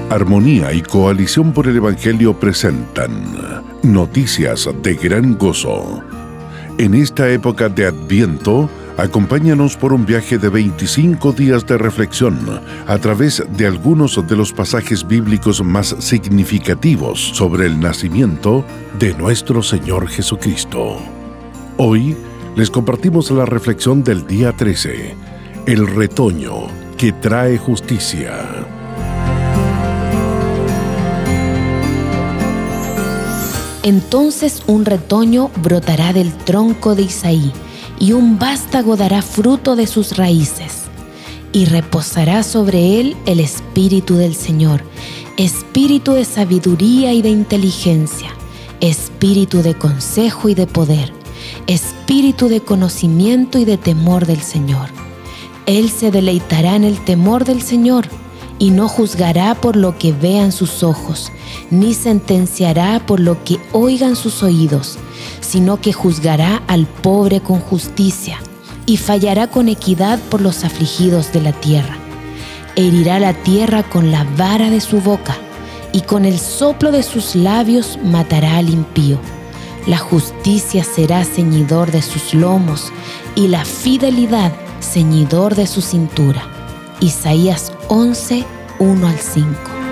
Armonía y Coalición por el Evangelio presentan Noticias de Gran Gozo. En esta época de Adviento, acompáñanos por un viaje de 25 días de reflexión a través de algunos de los pasajes bíblicos más significativos sobre el nacimiento de nuestro Señor Jesucristo. Hoy les compartimos la reflexión del día 13, el retoño que trae justicia. Entonces un retoño brotará del tronco de Isaí, y un vástago dará fruto de sus raíces. Y reposará sobre él el Espíritu del Señor, Espíritu de sabiduría y de inteligencia, Espíritu de consejo y de poder, Espíritu de conocimiento y de temor del Señor. Él se deleitará en el temor del Señor, y no juzgará por lo que vean sus ojos, ni sentenciará por lo que oigan sus oídos, sino que juzgará al pobre con justicia, y fallará con equidad por los afligidos de la tierra. Herirá la tierra con la vara de su boca, y con el soplo de sus labios matará al impío. La justicia será ceñidor de sus lomos, y la fidelidad ceñidor de su cintura. Isaías 11, 1-5.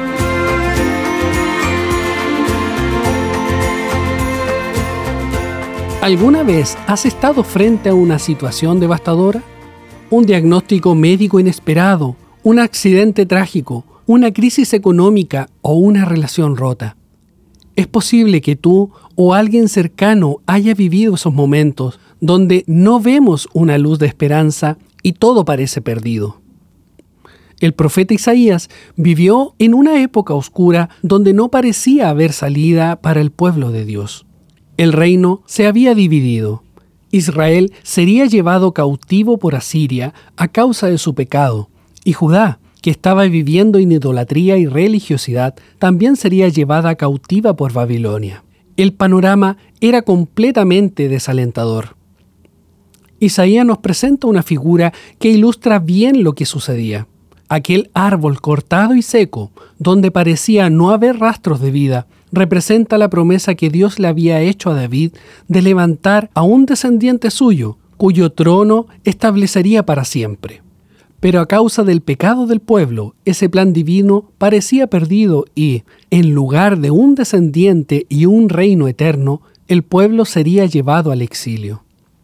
¿Alguna vez has estado frente a una situación devastadora? Un diagnóstico médico inesperado, un accidente trágico, una crisis económica o una relación rota. Es posible que tú o alguien cercano haya vivido esos momentos donde no vemos una luz de esperanza y todo parece perdido. El profeta Isaías vivió en una época oscura donde no parecía haber salida para el pueblo de Dios. El reino se había dividido. Israel sería llevado cautivo por Asiria a causa de su pecado, y Judá, que estaba viviendo en idolatría y religiosidad, también sería llevada cautiva por Babilonia. El panorama era completamente desalentador. Isaías nos presenta una figura que ilustra bien lo que sucedía. Aquel árbol cortado y seco, donde parecía no haber rastros de vida, representa la promesa que Dios le había hecho a David de levantar a un descendiente suyo, cuyo trono establecería para siempre. Pero a causa del pecado del pueblo, ese plan divino parecía perdido y, en lugar de un descendiente y un reino eterno, el pueblo sería llevado al exilio.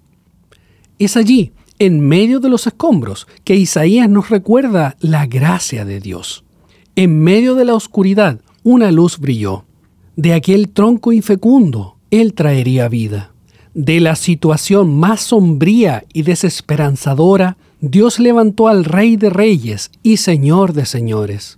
Es allí, en medio de los escombros, que Isaías nos recuerda la gracia de Dios. En medio de la oscuridad, una luz brilló. De aquel tronco infecundo, Él traería vida. De la situación más sombría y desesperanzadora, Dios levantó al Rey de Reyes y Señor de Señores.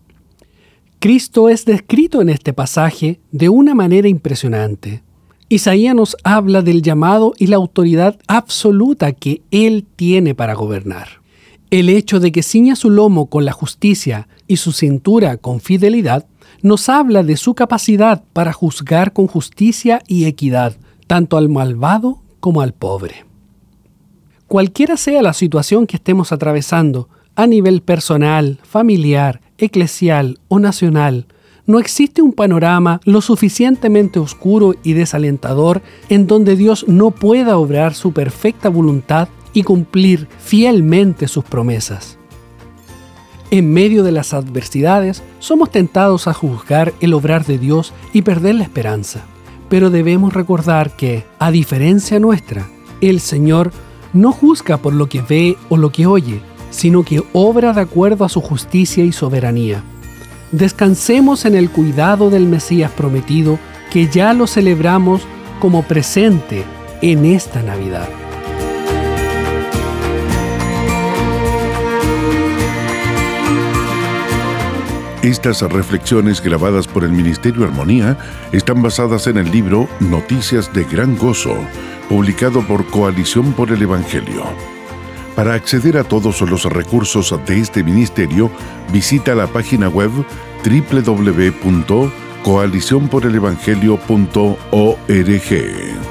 Cristo es descrito en este pasaje de una manera impresionante. Isaías nos habla del llamado y la autoridad absoluta que Él tiene para gobernar. El hecho de que ciña su lomo con la justicia y su cintura con fidelidad nos habla de su capacidad para juzgar con justicia y equidad, tanto al malvado como al pobre. Cualquiera sea la situación que estemos atravesando, a nivel personal, familiar, eclesial o nacional, no existe un panorama lo suficientemente oscuro y desalentador en donde Dios no pueda obrar su perfecta voluntad y cumplir fielmente sus promesas. En medio de las adversidades, somos tentados a juzgar el obrar de Dios y perder la esperanza. Pero debemos recordar que, a diferencia nuestra, el Señor no juzga por lo que ve o lo que oye, sino que obra de acuerdo a su justicia y soberanía. Descansemos en el cuidado del Mesías prometido, que ya lo celebramos como presente en esta Navidad. Estas reflexiones grabadas por el Ministerio Armonía están basadas en el libro Noticias de Gran Gozo, publicado por Coalición por el Evangelio. Para acceder a todos los recursos de este ministerio, visita la página web www.coalicionporelevangelio.org.